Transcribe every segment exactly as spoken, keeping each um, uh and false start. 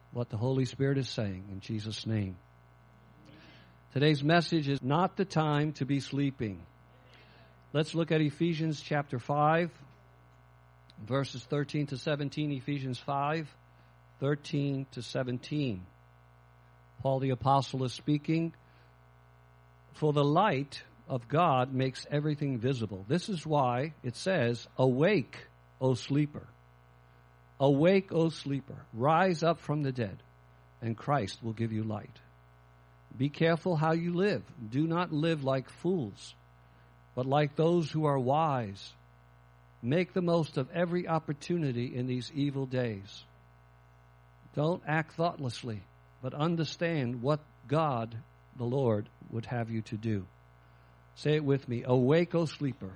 what the Holy Spirit is saying in Jesus' name. Today's message is not the time to be sleeping. Let's look at Ephesians chapter five, verses thirteen to seventeen. Ephesians five, thirteen to seventeen. Paul the Apostle is speaking. For the light of God makes everything visible. This is why it says, awake, O sleeper. Awake, O sleeper. Rise up from the dead, and Christ will give you light. Be careful how you live. Do not live like fools, but like those who are wise. Make the most of every opportunity in these evil days. Don't act thoughtlessly, but understand what God, the Lord, would have you to do. Say it with me. Awake, O sleeper.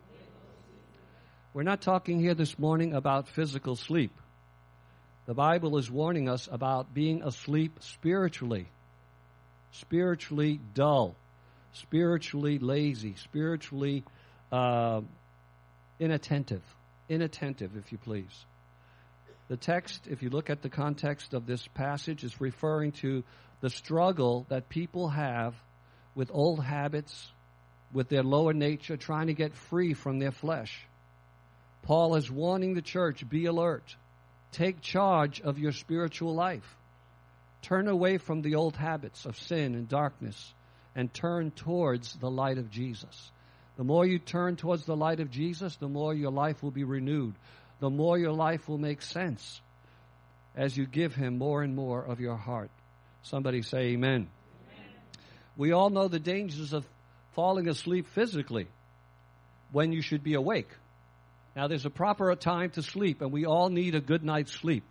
We're not talking here this morning about physical sleep. The Bible is warning us about being asleep spiritually. Spiritually dull. Spiritually lazy. Spiritually uh, inattentive. Inattentive, if you please. The text, if you look at the context of this passage, is referring to the struggle that people have with old habits, with their lower nature, trying to get free from their flesh. Paul is warning the church, be alert. Take charge of your spiritual life. Turn away from the old habits of sin and darkness and turn towards the light of Jesus. The more you turn towards the light of Jesus, the more your life will be renewed. The more your life will make sense as you give Him more and more of your heart. Somebody say amen. Amen. We all know the dangers of falling asleep physically when you should be awake. Now, there's a proper time to sleep, and we all need a good night's sleep.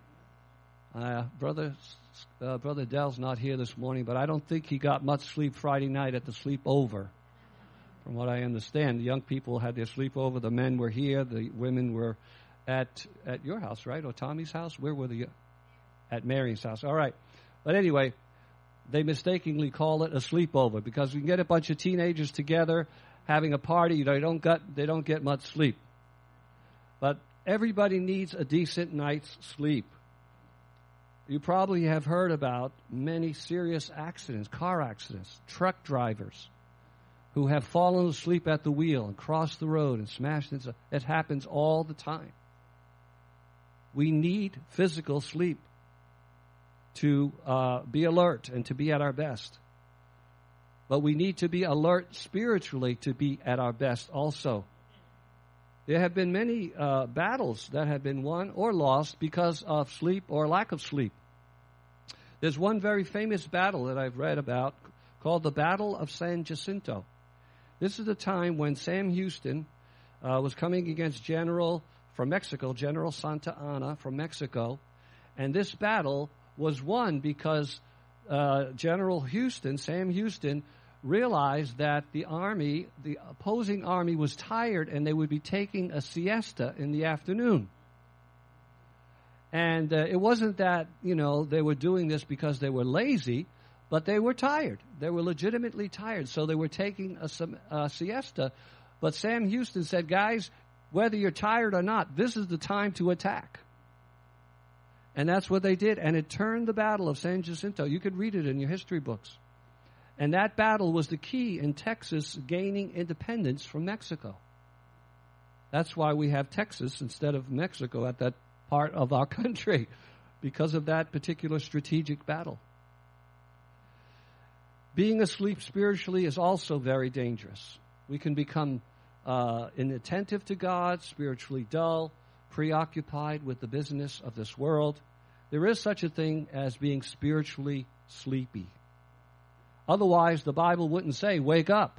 Uh, brother, uh, Brother Dell's not here this morning, but I don't think he got much sleep Friday night at the sleepover. From what I understand, the young people had their sleepover. The men were here. The women were at at your house, right? Or Tommy's house? Where were the... At Mary's house. All right. But anyway, they mistakenly call it a sleepover because we can get a bunch of teenagers together having a party. You know, they don't get, they don't get much sleep. But everybody needs a decent night's sleep. You probably have heard about many serious accidents, car accidents, truck drivers who have fallen asleep at the wheel and crossed the road and smashed into... It happens all the time. We need physical sleep to uh, be alert and to be at our best. But we need to be alert spiritually to be at our best also. There have been many uh, battles that have been won or lost because of sleep or lack of sleep. There's one very famous battle that I've read about called the Battle of San Jacinto. This is the time when Sam Houston uh, was coming against General from Mexico, General Santa Anna from Mexico. And this battle was won because uh, General Houston, Sam Houston, realized that the army, the opposing army, was tired and they would be taking a siesta in the afternoon. And uh, it wasn't that, you know, they were doing this because they were lazy, but they were tired. They were legitimately tired, so they were taking a, a siesta. But Sam Houston said, guys, whether you're tired or not, this is the time to attack. And that's what they did. And it turned the Battle of San Jacinto. You could read it in your history books. And that battle was the key in Texas gaining independence from Mexico. That's why we have Texas instead of Mexico at that part of our country, because of that particular strategic battle. Being asleep spiritually is also very dangerous. We can become uh, inattentive to God, spiritually dull, preoccupied with the business of this world. There is such a thing as being spiritually sleepy. Otherwise, the Bible wouldn't say, wake up.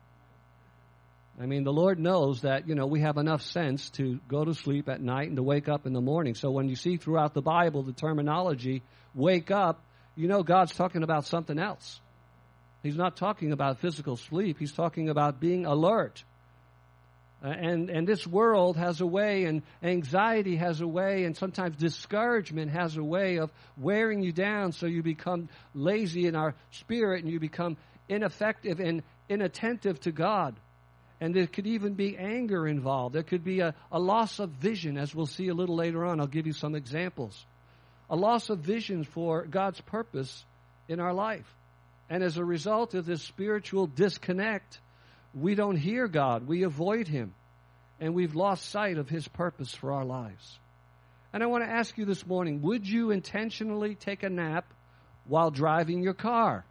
I mean, the Lord knows that, you know, we have enough sense to go to sleep at night and to wake up in the morning. So when you see throughout the Bible the terminology, wake up, you know God's talking about something else. He's not talking about physical sleep. He's talking about being alert. Uh, and, and this world has a way, and anxiety has a way, and sometimes discouragement has a way of wearing you down so you become lazy in our spirit and you become ineffective and inattentive to God. And there could even be anger involved. There could be a, a loss of vision, as we'll see a little later on. I'll give you some examples a loss of vision for God's purpose in our life. And as a result of this spiritual disconnect, we don't hear God. We avoid Him. And we've lost sight of His purpose for our lives. And I want to ask you this morning, would you intentionally take a nap while driving your car?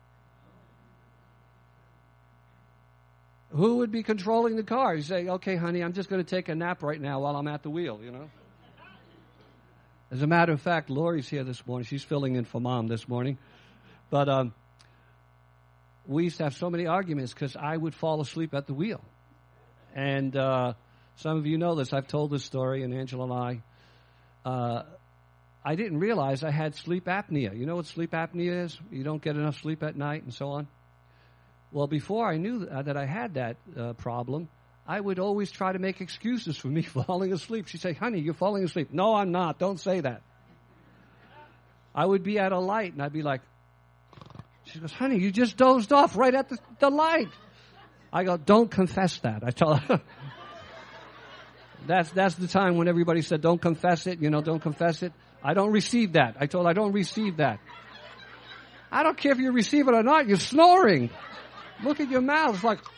Who would be controlling the car? You say, okay, honey, I'm just going to take a nap right now while I'm at the wheel, you know. As a matter of fact, Lori's here this morning. She's filling in for Mom this morning. But um, we used to have so many arguments because I would fall asleep at the wheel. And uh, some of you know this. I've told this story, and Angela and I. Uh, I didn't realize I had sleep apnea. You know what sleep apnea is? You don't get enough sleep at night and so on. Well, before I knew that I had that uh, problem, I would always try to make excuses for me falling asleep. She'd say, honey, you're falling asleep. No, I'm not. Don't say that. I would be at a light, and I'd be like, she goes, honey, you just dozed off right at the, the light. I go, don't confess that. I tell her. That's that's the time when everybody said, don't confess it, you know, don't confess it. I don't receive that. I told her, I don't receive that. I don't care if you receive it or not, you're snoring. Look at your mouth. It's like...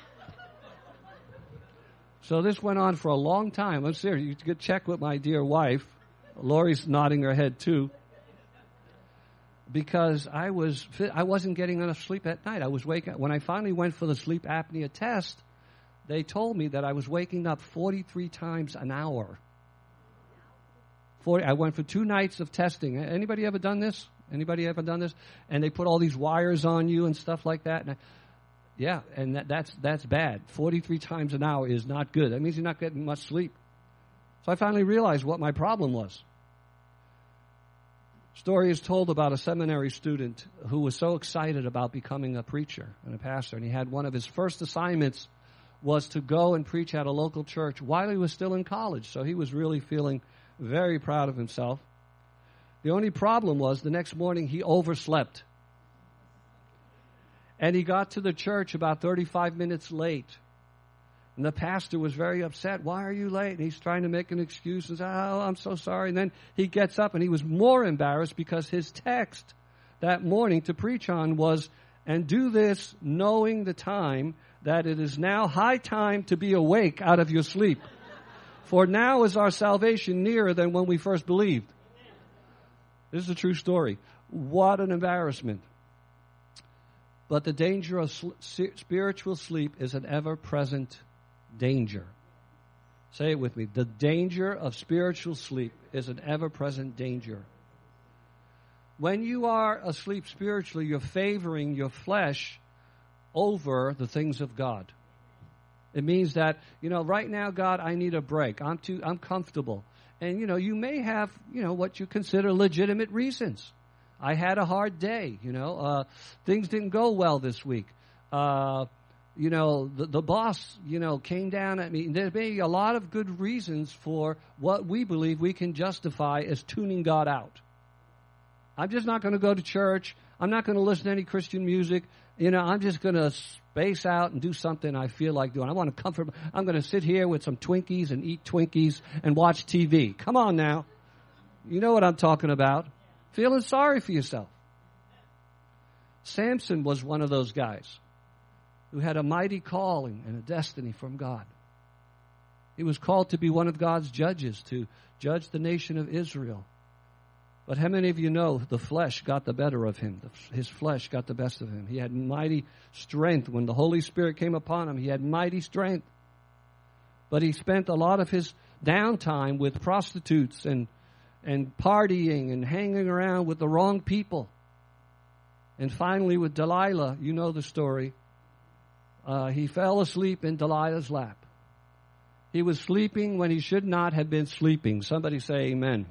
So this went on for a long time. I'm serious. You could check with my dear wife. Lori's nodding her head too. Because I was, I wasn't getting enough sleep at night. I was waking up. When I finally went for the sleep apnea test, they told me that I was waking up forty-three times an hour. forty, I went for two nights of testing. Anybody ever done this? Anybody ever done this? And they put all these wires on you and stuff like that. And I, yeah, and that, that's that's bad. forty-three times an hour is not good. That means you're not getting much sleep. So I finally realized what my problem was. Story is told about a seminary student who was so excited about becoming a preacher and a pastor. And he had one of his first assignments was to go and preach at a local church while he was still in college. So he was really feeling very proud of himself. The only problem was the next morning he overslept. And he got to the church about thirty-five minutes late. And the pastor was very upset. Why are you late? And he's trying to make an excuse and say, oh, I'm so sorry. And then he gets up and he was more embarrassed because his text that morning to preach on was, and do this knowing the time that it is now high time to be awake out of your sleep. For now is our salvation nearer than when we first believed. This is a true story. What an embarrassment. But the danger of sl- spiritual sleep is an ever-present danger. Say it with me. The danger of spiritual sleep is an ever-present danger. When you are asleep spiritually, you're favoring your flesh over the things of God. It means that, you know, right now, God, I need a break. I'm too, I'm comfortable. And, you know, you may have, you know, what you consider legitimate reasons. I had a hard day, you know. Uh, things didn't go well this week. Uh, you know, the, the boss, you know, came down at me. There may be a lot of good reasons for what we believe we can justify as tuning God out. I'm just not going to go to church. I'm not going to listen to any Christian music. You know, I'm just going to space out and do something I feel like doing. I want to comfort. I'm going to sit here with some Twinkies and eat Twinkies and watch T V. Come on now. You know what I'm talking about. Feeling sorry for yourself. Samson was one of those guys who had a mighty calling and a destiny from God. He was called to be one of God's judges, to judge the nation of Israel. But how many of you know the flesh got the better of him? His flesh got the best of him. He had mighty strength. When the Holy Spirit came upon him, he had mighty strength. But he spent a lot of his downtime with prostitutes and and partying and hanging around with the wrong people. And finally with Delilah, you know the story. Uh, he fell asleep in Delilah's lap. He was sleeping when he should not have been sleeping. Somebody say amen.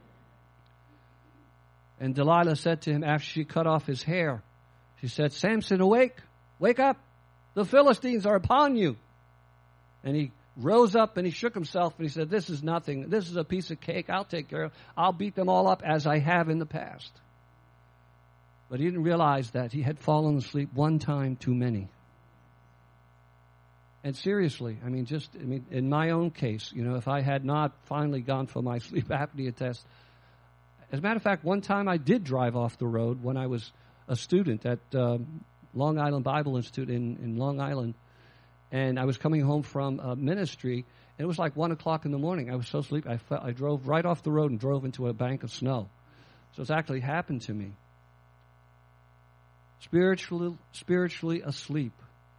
And Delilah said to him after she cut off his hair, she said, Samson, awake, wake up. The Philistines are upon you. And he rose up and he shook himself and he said, this is nothing. This is a piece of cake. I'll take care of it. I'll beat them all up as I have in the past. But he didn't realize that he had fallen asleep one time too many. And seriously, I mean, just, I mean, in my own case, you know, if I had not finally gone for my sleep apnea test, As a matter of fact, one time I did drive off the road when I was a student at uh, Long Island Bible Institute in, in Long Island. And I was coming home from uh, ministry, and it was like one o'clock in the morning. I was so sleepy, I, felt, I drove right off the road and drove into a bank of snow. So it's actually happened to me. Spiritually, spiritually asleep.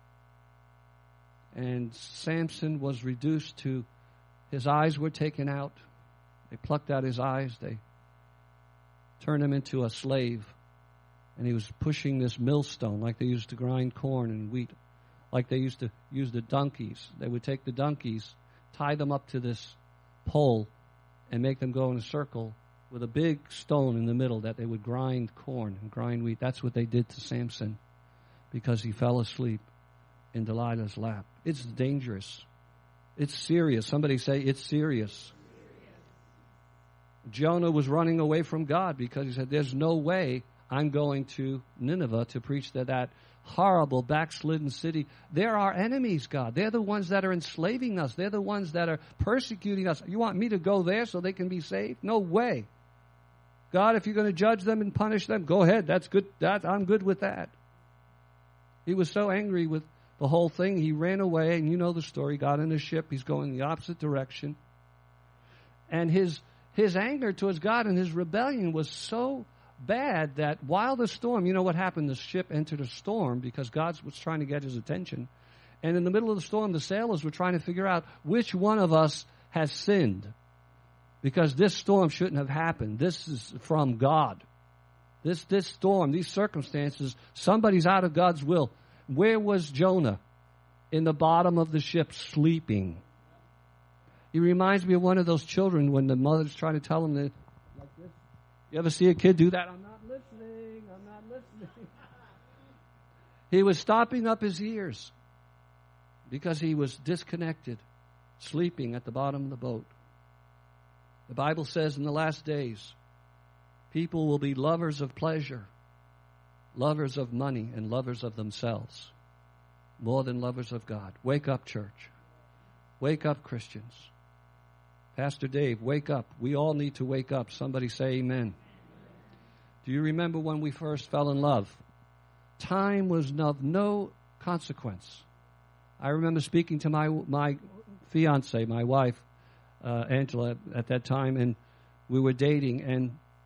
And Samson was reduced to, his eyes were taken out. They plucked out his eyes. They turned him into a slave. And he was pushing this millstone like they used to grind corn and wheat. Like they used to use the donkeys. They would take the donkeys, tie them up to this pole, and make them go in a circle with a big stone in the middle that they would grind corn and grind wheat. That's what they did to Samson because he fell asleep in Delilah's lap. It's dangerous. It's serious. Somebody say it's serious. Jonah was running away from God because he said, there's no way I'm going to Nineveh to preach to that horrible, backslidden city. They're our enemies, God. They're the ones that are enslaving us. They're the ones that are persecuting us. You want me to go there so they can be saved? No way. God, if you're going to judge them and punish them, go ahead. That's good. That, I'm good with that. He was so angry with the whole thing, he ran away, and you know the story. Got in a ship. He's going the opposite direction. And his his anger towards God and his rebellion was so bad that while the storm, you know what happened? The ship entered a storm because God was trying to get his attention. And in the middle of the storm, the sailors were trying to figure out which one of us has sinned. Because this storm shouldn't have happened. This is from God. This this storm, these circumstances, somebody's out of God's will. Where was Jonah? In the bottom of the ship, sleeping. He reminds me of one of those children when the mother's trying to tell him that, like this. You ever see a kid do that? I'm not listening. I'm not listening. He was stopping up his ears because he was disconnected, sleeping at the bottom of the boat. The Bible says in the last days, people will be lovers of pleasure, lovers of money, and lovers of themselves, more than lovers of God. Wake up, church. Wake up, Christians. Pastor Dave, wake up. We all need to wake up. Somebody say amen. Do you remember when we first fell in love? Time was of no consequence. I remember speaking to my my fiancée, my wife, uh, Angela, at that time, and we were dating, and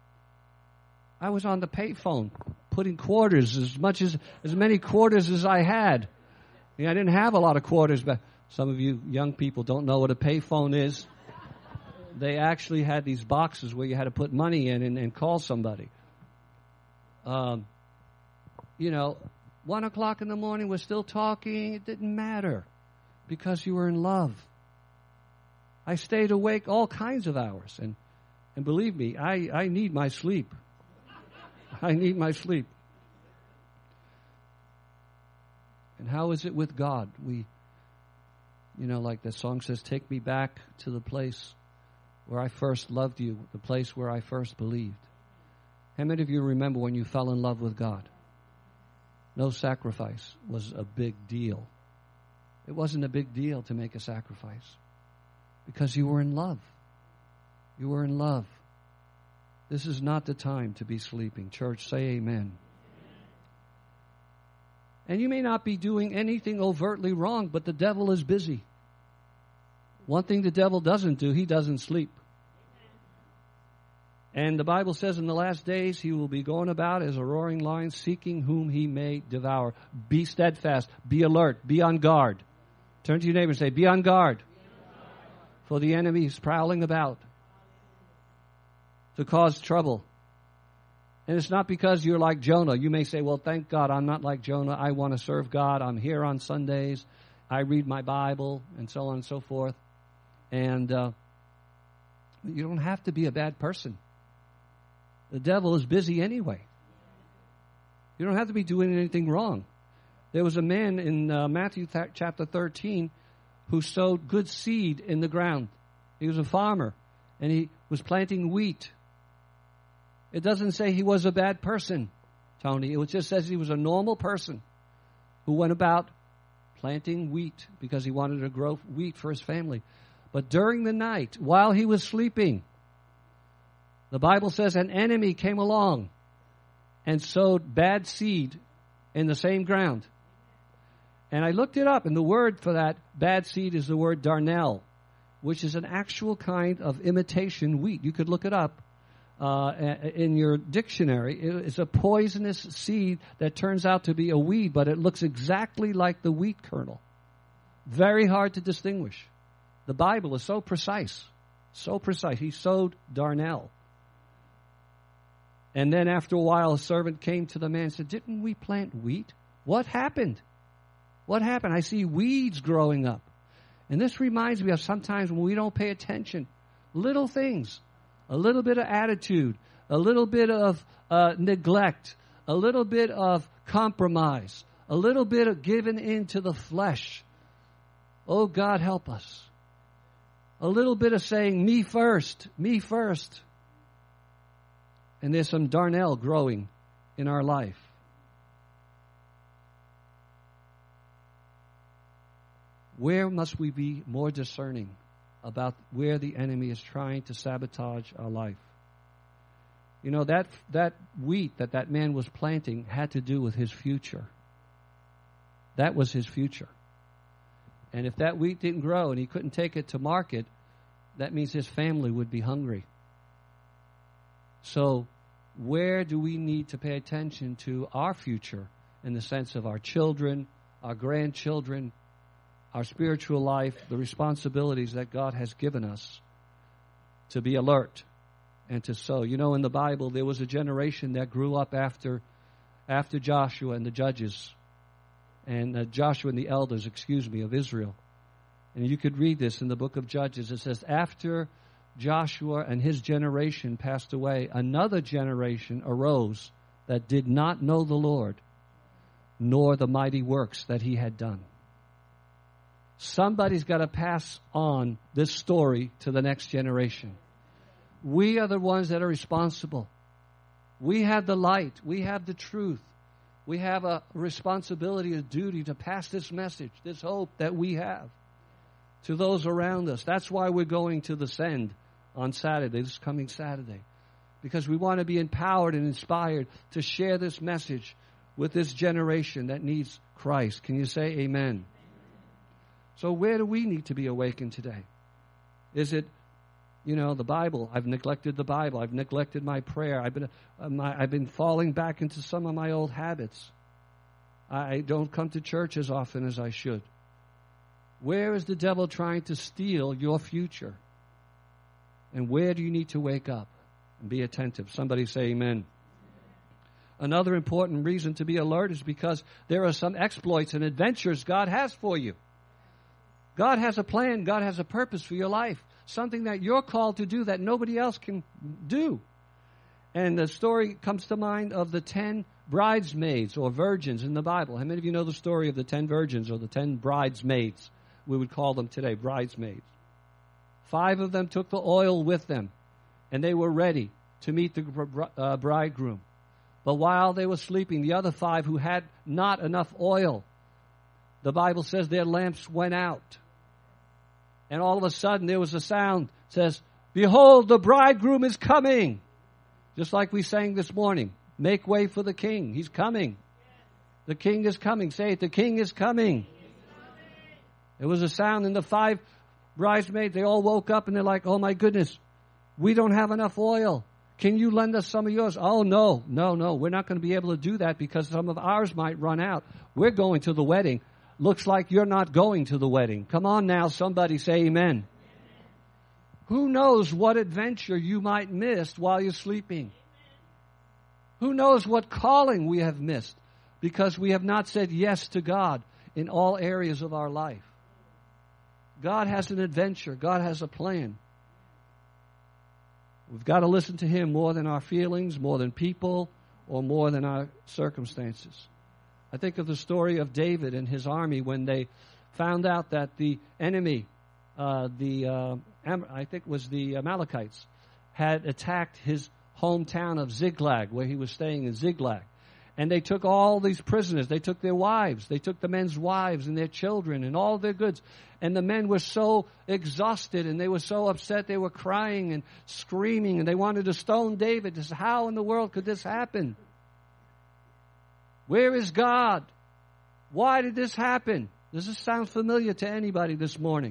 I was on the payphone putting quarters, as much as as many quarters as I had. I mean, I didn't have a lot of quarters, but some of you young people don't know what a payphone is. They actually had these boxes where you had to put money in and, and call somebody. Um, you know, one o'clock in the morning, we're still talking. It didn't matter because you were in love. I stayed awake all kinds of hours, and and believe me, I, I need my sleep. I need my sleep. And how is it with God? We, you know, like the song says, take me back to the place where I first loved you, the place where I first believed. How many of you remember when you fell in love with God? No sacrifice was a big deal. It wasn't a big deal to make a sacrifice because you were in love. You were in love. This is not the time to be sleeping. Church, say amen. And you may not be doing anything overtly wrong, but the devil is busy. One thing the devil doesn't do, he doesn't sleep. And the Bible says in the last days, he will be going about as a roaring lion, seeking whom he may devour. Be steadfast. Be alert. Be on guard. Turn to your neighbor and say, be on guard. Be on guard. For the enemy is prowling about to cause trouble. And it's not because you're like Jonah. You may say, well, thank God I'm not like Jonah. I want to serve God. I'm here on Sundays. I read my Bible and so on and so forth. And uh, you don't have to be a bad person. The devil is busy anyway. You don't have to be doing anything wrong. There was a man in uh, Matthew th- chapter thirteen who sowed good seed in the ground. He was a farmer, and he was planting wheat. It doesn't say he was a bad person, Tony. It just says he was a normal person who went about planting wheat because he wanted to grow wheat for his family. But during the night, while he was sleeping, The Bible says an enemy came along and sowed bad seed in the same ground. And I looked it up, and the word for that bad seed is the word darnel, which is an actual kind of imitation wheat. You could look it up uh, in your dictionary. It's a poisonous seed that turns out to be a weed, but it looks exactly like the wheat kernel. Very hard to distinguish. The Bible is so precise, so precise. He sowed darnel. And then after a while, a servant came to the man and said, "Didn't we plant wheat? What happened? What happened? I see weeds growing up." And this reminds me of sometimes when we don't pay attention. Little things, a little bit of attitude, a little bit of uh, neglect, a little bit of compromise, a little bit of giving in to the flesh. Oh, God, help us. A little bit of saying, me first, me first. And there's some darnel growing in our life. Where must we be more discerning about where the enemy is trying to sabotage our life? You know, that that wheat that that man was planting had to do with his future. That was his future. And if that wheat didn't grow and he couldn't take it to market, that means his family would be hungry. So where do we need to pay attention to our future in the sense of our children, our grandchildren, our spiritual life, the responsibilities that God has given us to be alert and to sow? You know, in the Bible, there was a generation that grew up after after Joshua and the judges, and uh, Joshua and the elders, excuse me, of Israel. And you could read this in the book of Judges. It says, after Joshua and his generation passed away, another generation arose that did not know the Lord, nor the mighty works that he had done. Somebody's got to pass on this story to the next generation. We are the ones that are responsible. We have the light. We have the truth. We have a responsibility, a duty to pass this message, this hope that we have to those around us. That's why we're going to the Send on Saturday, this coming Saturday, because we want to be empowered and inspired to share this message with this generation that needs Christ. Can you say amen? So where do we need to be awakened today? Is it, you know, the Bible? I've neglected the Bible. I've neglected my prayer. I've been, uh, my, I've been falling back into some of my old habits. I don't come to church as often as I should. Where is the devil trying to steal your future? And where do you need to wake up and be attentive? Somebody say amen. Another important reason to be alert is because there are some exploits and adventures God has for you. God has a plan. God has a purpose for your life. Something that you're called to do that nobody else can do. And the story comes to mind of the ten bridesmaids or virgins in the Bible. How many of you know the story of the ten virgins or the ten bridesmaids? We would call them today bridesmaids. Five of them took the oil with them, and they were ready to meet the uh, bridegroom. But while they were sleeping, the other five who had not enough oil, the Bible says their lamps went out. And all of a sudden there was a sound that says, "Behold, the bridegroom is coming." Just like we sang this morning. Make way for the king. He's coming. The king is coming. Say it, the king is coming. There was a sound, and the five bridesmaids, they all woke up and they're like, "Oh my goodness, we don't have enough oil. Can you lend us some of yours?" "Oh no, no, no, we're not going to be able to do that because some of ours might run out. We're going to the wedding." Looks like you're not going to the wedding. Come on now, somebody say amen. Amen. Who knows what adventure you might miss while you're sleeping? Amen. Who knows what calling we have missed because we have not said yes to God in all areas of our life. God has an adventure. God has a plan. We've got to listen to Him more than our feelings, more than people, or more than our circumstances. I think of the story of David and his army when they found out that the enemy, uh, the uh, Am- I think it was the Amalekites, had attacked his hometown of Ziklag, where he was staying in Ziklag. And they took all these prisoners. They took their wives. They took the men's wives and their children and all their goods. And the men were so exhausted and they were so upset. They were crying and screaming and they wanted to stone David. Just how in the world could this happen? Where is God? Why did this happen? Does this sound familiar to anybody this morning?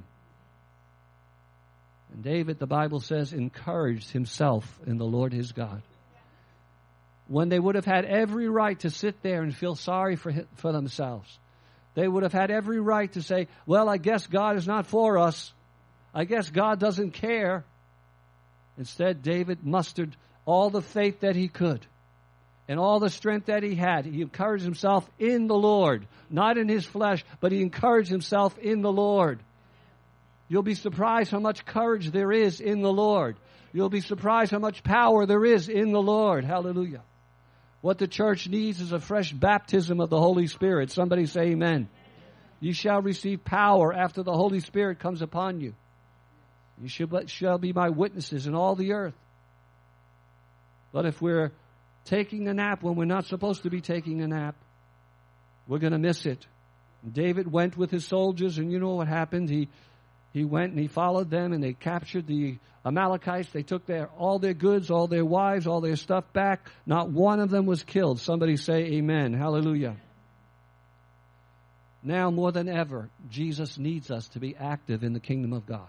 And David, the Bible says, encouraged himself in the Lord his God. When they would have had every right to sit there and feel sorry for for themselves. They would have had every right to say, well, I guess God is not for us. I guess God doesn't care. Instead, David mustered all the faith that he could and all the strength that he had. He encouraged himself in the Lord, not in his flesh, but he encouraged himself in the Lord. You'll be surprised how much courage there is in the Lord. You'll be surprised how much power there is in the Lord. Hallelujah. What the church needs is a fresh baptism of the Holy Spirit. Somebody say amen. You shall receive power after the Holy Spirit comes upon you. You shall be my witnesses in all the earth. But if we're taking a nap when we're not supposed to be taking a nap, we're going to miss it. David went with his soldiers, and you know what happened. He He went and he followed them, and they captured the Amalekites. They took their all their goods, all their wives, all their stuff back. Not one of them was killed. Somebody say amen. Hallelujah. Now more than ever, Jesus needs us to be active in the kingdom of God.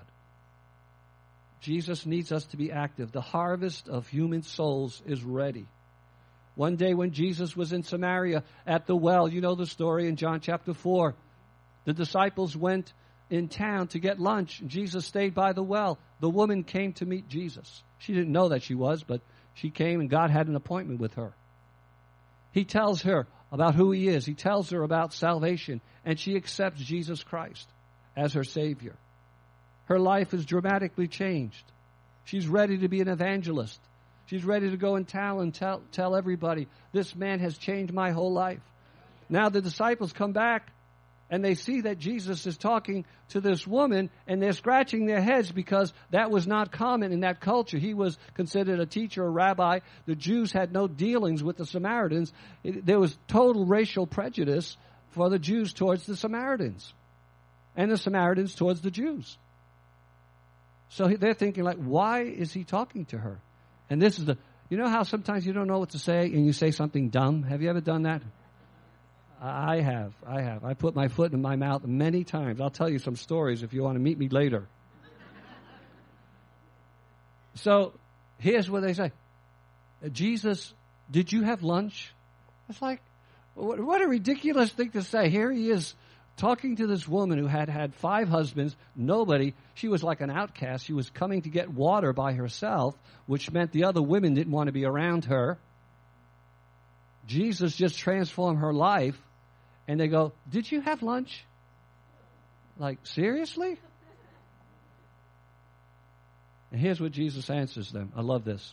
Jesus needs us to be active. The harvest of human souls is ready. One day when Jesus was in Samaria at the well, you know the story in John chapter four. The disciples went in town to get lunch, and Jesus stayed by the well. The woman came to meet Jesus. She didn't know that she was, but she came, and God had an appointment with her. He tells her about who he is. He tells her about salvation, and she accepts Jesus Christ as her Savior. Her life is dramatically changed. She's ready to be an evangelist. She's ready to go in town and tell, tell everybody, this man has changed my whole life. Now the disciples come back, and they see that Jesus is talking to this woman, and they're scratching their heads because that was not common in that culture. He was considered a teacher, a rabbi. The Jews had no dealings with the Samaritans. It, there was total racial prejudice for the Jews towards the Samaritans, and the Samaritans towards the Jews. So they're thinking, like, why is he talking to her? And this is the, you know how sometimes you don't know what to say, and you say something dumb? Have you ever done that? I have. I have. I put my foot in my mouth many times. I'll tell you some stories if you want to meet me later. So here's what they say. Jesus, did you have lunch? It's like, what a ridiculous thing to say. Here he is talking to this woman who had had five husbands, nobody. She was like an outcast. She was coming to get water by herself, which meant the other women didn't want to be around her. Jesus just transformed her life. And they go, did you have lunch? Like, seriously? And here's what Jesus answers them. I love this.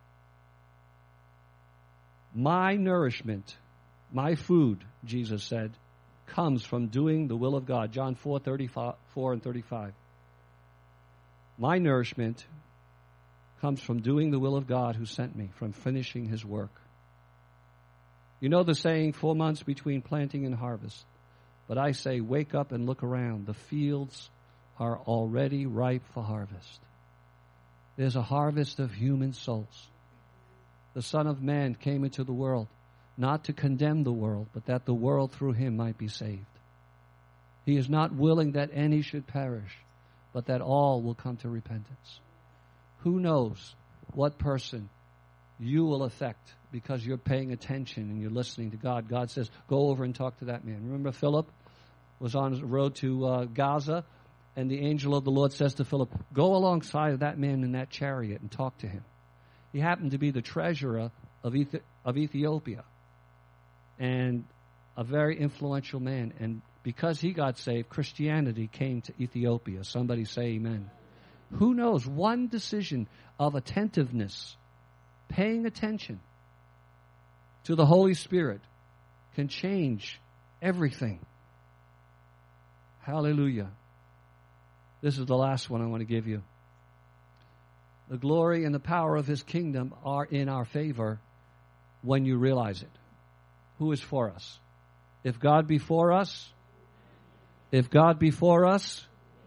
My nourishment, my food, Jesus said, comes from doing the will of God. John four, thirty-four and thirty-five. My nourishment comes from doing the will of God who sent me, from finishing his work. You know the saying, four months between planting and harvest. But I say, wake up and look around. The fields are already ripe for harvest. There's a harvest of human souls. The Son of Man came into the world, not to condemn the world, but that the world through him might be saved. He is not willing that any should perish, but that all will come to repentance. Who knows what person you will affect because you're paying attention and you're listening to God. God says, go over and talk to that man. Remember Philip was on his road to uh, Gaza, and the angel of the Lord says to Philip, go alongside of that man in that chariot and talk to him. He happened to be the treasurer of, Ethi- of Ethiopia and a very influential man. And because he got saved, Christianity came to Ethiopia. Somebody say amen. Who knows? One decision of attentiveness, paying attention to the Holy Spirit, can change everything. Hallelujah. This is the last one I want to give you. The glory and the power of his kingdom are in our favor when you realize it. who is for us. If God be for us, if God be for us,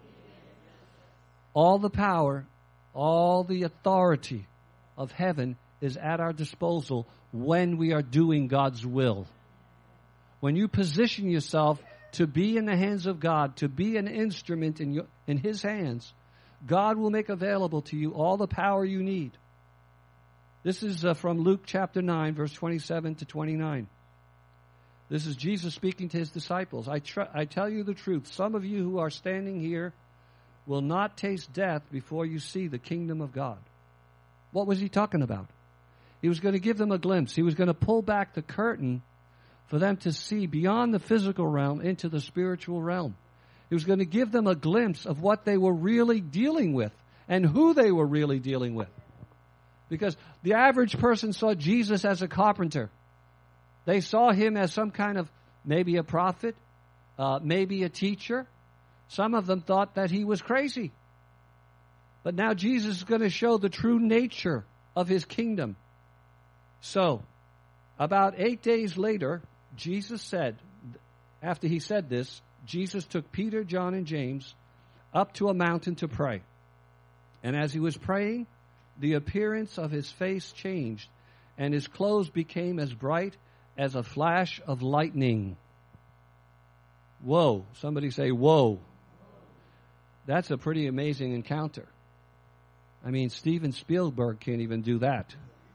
all the power, all the authority of heaven is at our disposal when we are doing God's will. When you position yourself to be in the hands of God, to be an instrument in your, in His hands, God will make available to you all the power you need. This is uh, from Luke chapter nine, verse twenty-seven to twenty-nine. This is Jesus speaking to His disciples. I, tr- I tell you the truth, some of you who are standing here will not taste death before you see the kingdom of God. What was He talking about? He was going to give them a glimpse. He was going to pull back the curtain for them to see beyond the physical realm into the spiritual realm. He was going to give them a glimpse of what they were really dealing with and who they were really dealing with. Because the average person saw Jesus as a carpenter. They saw Him as some kind of maybe a prophet, uh, maybe a teacher. Some of them thought that He was crazy. But now Jesus is going to show the true nature of His kingdom. So, about eight days later, Jesus said, after He said this, Jesus took Peter, John, and James up to a mountain to pray. And as He was praying, the appearance of His face changed, and His clothes became as bright as a flash of lightning. Whoa. Somebody say, whoa. That's a pretty amazing encounter. I mean, Steven Spielberg can't even do that.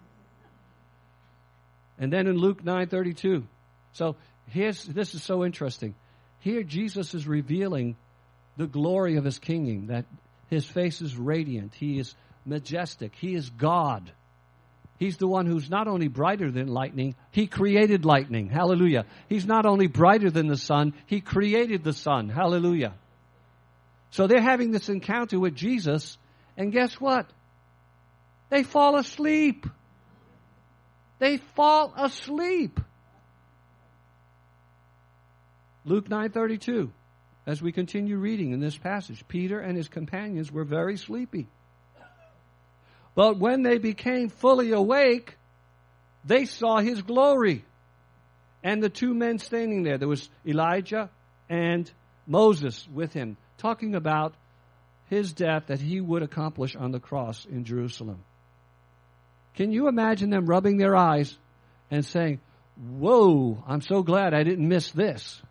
And then in Luke nine thirty-two. So here's, this is so interesting. Here Jesus is revealing the glory of His kingdom, that His face is radiant. He is majestic. He is God. He's the one who's not only brighter than lightning, He created lightning. Hallelujah. He's not only brighter than the sun, He created the sun. Hallelujah. So they're having this encounter with Jesus, and guess what? They fall asleep. They fall asleep. Luke nine thirty-two. As we continue reading in this passage, Peter and his companions were very sleepy. But when they became fully awake, they saw His glory. And the two men standing there, there was Elijah and Moses with Him, talking about His death that He would accomplish on the cross in Jerusalem. Can you imagine them rubbing their eyes and saying, whoa, I'm so glad I didn't miss this.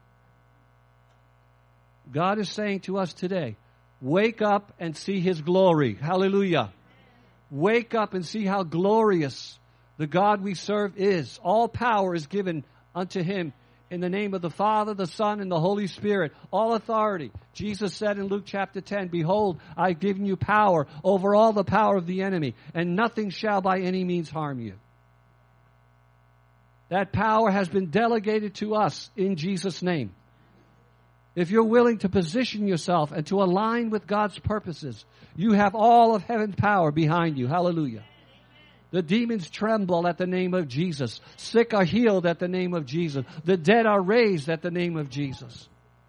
God is saying to us today, wake up and see His glory. Hallelujah. Wake up and see how glorious the God we serve is. All power is given unto Him in the name of the Father, the Son, and the Holy Spirit. All authority. Jesus said in Luke chapter ten, behold, I've given you power over all the power of the enemy, and nothing shall by any means harm you. That power has been delegated to us in Jesus' name. If you're willing to position yourself and to align with God's purposes, you have all of heaven's power behind you. Hallelujah. The demons tremble at the name of Jesus. Sick are healed at the name of Jesus. The dead are raised at the name of Jesus.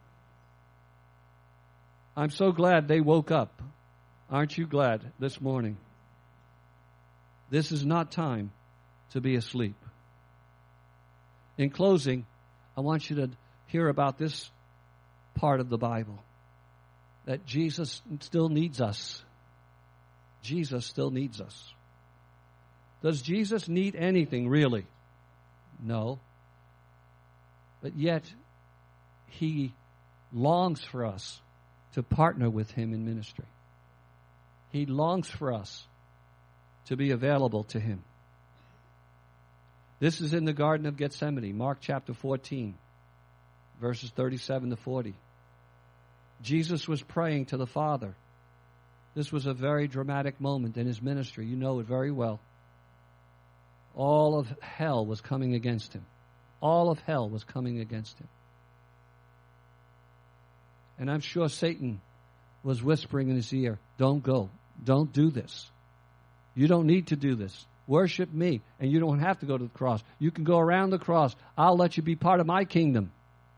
I'm so glad they woke up. Aren't you glad this morning? This is not time to be asleep. In closing, I want you to hear about this part of the Bible, that Jesus still needs us. Jesus still needs us. Does Jesus need anything, really? No. But yet, He longs for us to partner with Him in ministry. He longs for us to be available to Him. This is in the Garden of Gethsemane, Mark chapter fourteen, verses thirty-seven to forty. Jesus was praying to the Father. This was a very dramatic moment in His ministry. You know it very well. All of hell was coming against Him. All of hell was coming against Him. And I'm sure Satan was whispering in His ear, don't go. Don't do this. You don't need to do this. Worship me, and you don't have to go to the cross. You can go around the cross. I'll let you be part of my kingdom.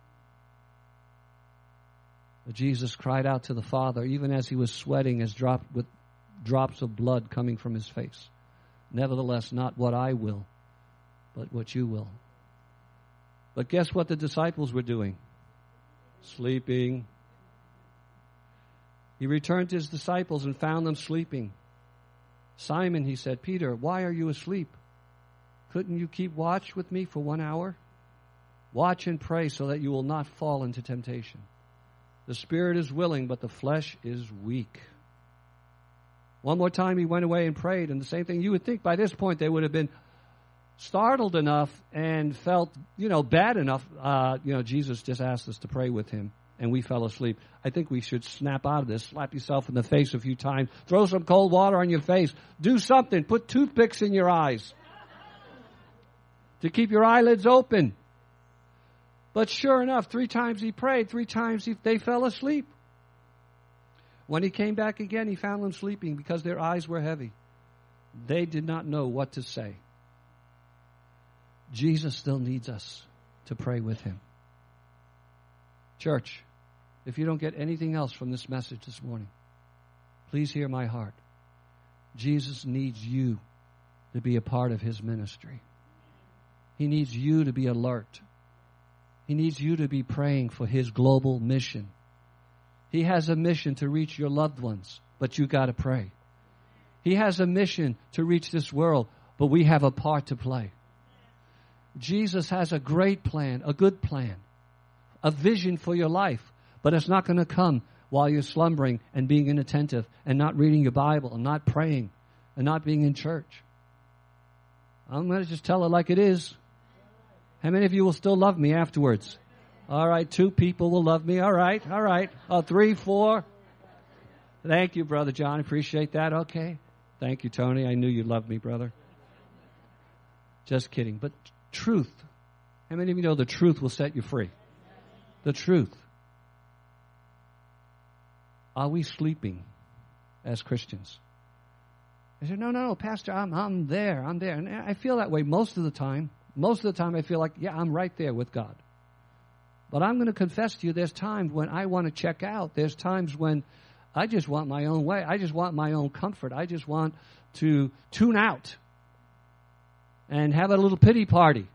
But Jesus cried out to the Father, even as He was sweating as drop, with drops of blood coming from His face. Nevertheless, not what I will, but what you will. But guess what the disciples were doing? Sleeping. He returned to his disciples and found them sleeping. Simon, he said, Peter, why are you asleep? Couldn't you keep watch with me for one hour? Watch and pray so that you will not fall into temptation. The spirit is willing, but the flesh is weak. One more time he went away and prayed, and the same thing. You would think by this point they would have been startled enough and felt, you know, bad enough. Uh, you know, Jesus just asked us to pray with him, and we fell asleep. I think we should snap out of this, slap yourself in the face a few times, throw some cold water on your face, do something, put toothpicks in your eyes to keep your eyelids open. But sure enough, three times he prayed, three times he, they fell asleep. When he came back again, he found them sleeping because their eyes were heavy. They did not know what to say. Jesus still needs us to pray with him. Church, if you don't get anything else from this message this morning, please hear my heart. Jesus needs you to be a part of his ministry. He needs you to be alert. He needs you to be praying for his global mission. He has a mission to reach your loved ones, but you got to pray. He has a mission to reach this world, but we have a part to play. Jesus has a great plan, a good plan, a vision for your life, but it's not going to come while you're slumbering and being inattentive and not reading your Bible and not praying and not being in church. I'm going to just tell it like it is. How many of you will still love me afterwards? All right, two people will love me. All right, all right. Oh, three, four. Thank you, Brother John. Appreciate that. Okay. Thank you, Tony. I knew you loved me, brother. Just kidding. But truth. How many of you know the truth will set you free? The truth. Are we sleeping as Christians? I said, no, no, no, Pastor, I'm, I'm there. I'm there. And I feel that way most of the time. Most of the time I feel like, yeah, I'm right there with God. But I'm going to confess to you, there's times when I want to check out. There's times when I just want my own way. I just want my own comfort. I just want to tune out and have a little pity party.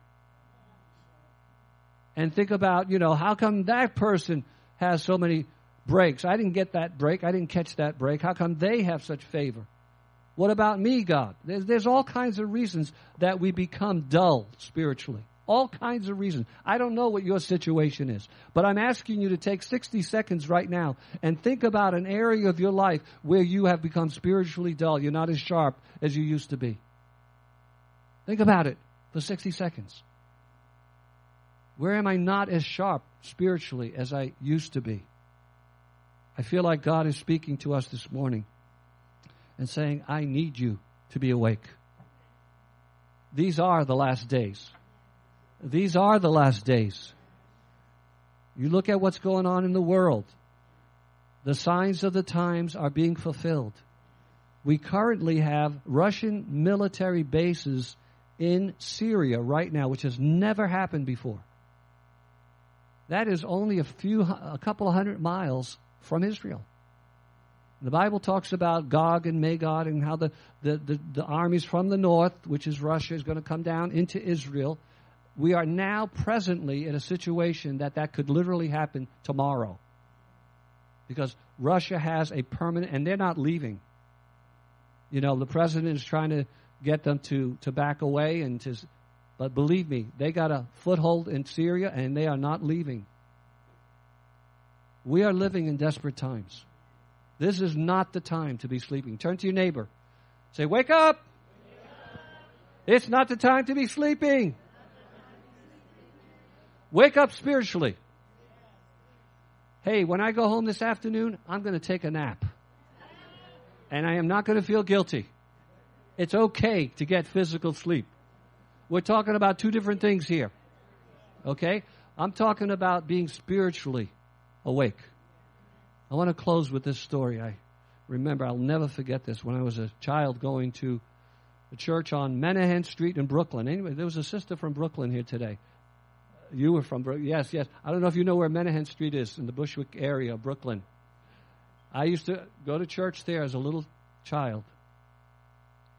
And think about, you know, how come that person has so many breaks? I didn't get that break. I didn't catch that break. How come they have such favor? What about me, God? There's, there's all kinds of reasons that we become dull spiritually. All kinds of reasons. I don't know what your situation is, but I'm asking you to take sixty seconds right now and think about an area of your life where you have become spiritually dull. You're not as sharp as you used to be. Think about it for sixty seconds. Where am I not as sharp spiritually as I used to be? I feel like God is speaking to us this morning and saying, I need you to be awake. These are the last days. These are the last days. You look at what's going on in the world. The signs of the times are being fulfilled. We currently have Russian military bases in Syria right now, which has never happened before. That is only a few, a couple of hundred miles from Israel. The Bible talks about Gog and Magog and how the, the, the, the armies from the north, which is Russia, is going to come down into Israel. We are now presently in a situation that that could literally happen tomorrow. Because Russia has a permanent, and they're not leaving. You know, the president is trying to get them to, to back away, and to, but believe me, they got a foothold in Syria, and they are not leaving. We are living in desperate times. This is not the time to be sleeping. Turn to your neighbor. Say, wake up! Wake up. It's not the time to be sleeping. Wake up spiritually. Hey, when I go home this afternoon, I'm going to take a nap. And I am not going to feel guilty. It's okay to get physical sleep. We're talking about two different things here. Okay? I'm talking about being spiritually awake. I want to close with this story. I remember, I'll never forget this. When I was a child going to a church on Menahan Street in Brooklyn. Anyway, there was a sister from Brooklyn here today. You were from Brooklyn. Yes, yes. I don't know if you know where Menahan Street is in the Bushwick area of Brooklyn. I used to go to church there as a little child.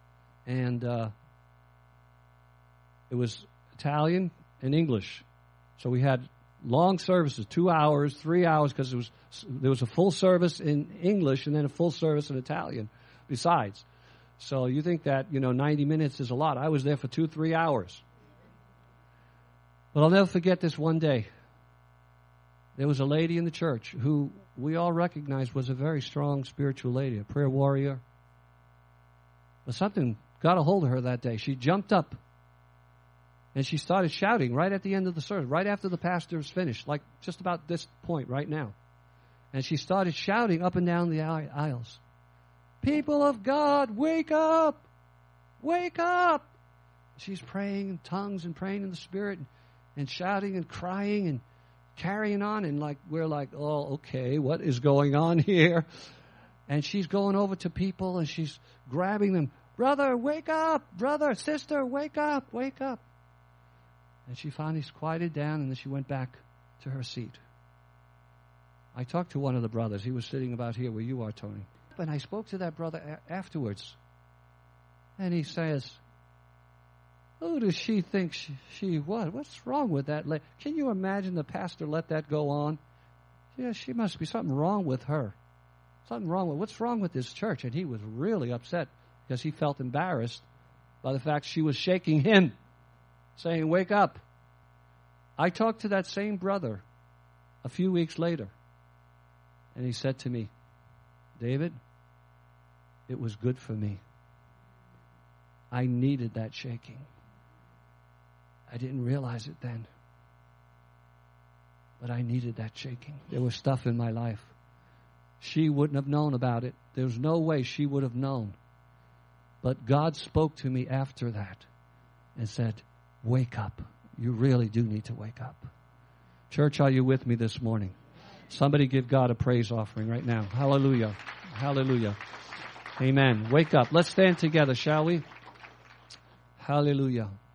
And uh, it was Italian and English So we had long services, two hours, three hours, because was, there was a full service in English and then a full service in Italian besides. So you think that, you know, ninety minutes is a lot. I was there for two, three hours. But I'll never forget this one day. There was a lady in the church who we all recognized was a very strong spiritual lady, a prayer warrior. But something got a hold of her that day. She jumped up and she started shouting right at the end of the service, right after the pastor was finished, like just about this point right now. And she started shouting up and down the aisles, "People of God, wake up! Wake up!" She's praying in tongues and praying in the Spirit and, and shouting and crying and carrying on. And like we're like, oh, okay, what is going on here? And she's going over to people and she's grabbing them. "Brother, wake up! Brother, sister, wake up! Wake up!" And she finally quieted down, and then she went back to her seat. I talked to one of the brothers. He was sitting about here where you are, Tony. And I spoke to that brother a- afterwards. And he says, "Who does she think she, she was? What's wrong with that lady? Can you imagine the pastor let that go on? Yeah, she must be something wrong with her. Something wrong with, what's wrong with this church?" And he was really upset because he felt embarrassed by the fact she was shaking him, saying, "Wake up." I talked to that same brother a few weeks later, and he said to me, "David, it was good for me. I needed that shaking. I didn't realize it then, but I needed that shaking. There was stuff in my life. She wouldn't have known about it. There was no way she would have known. But God spoke to me after that and said, wake up. You really do need to wake up." Church, are you with me this morning? Somebody give God a praise offering right now. Hallelujah. Hallelujah. Amen. Wake up. Let's stand together, shall we? Hallelujah.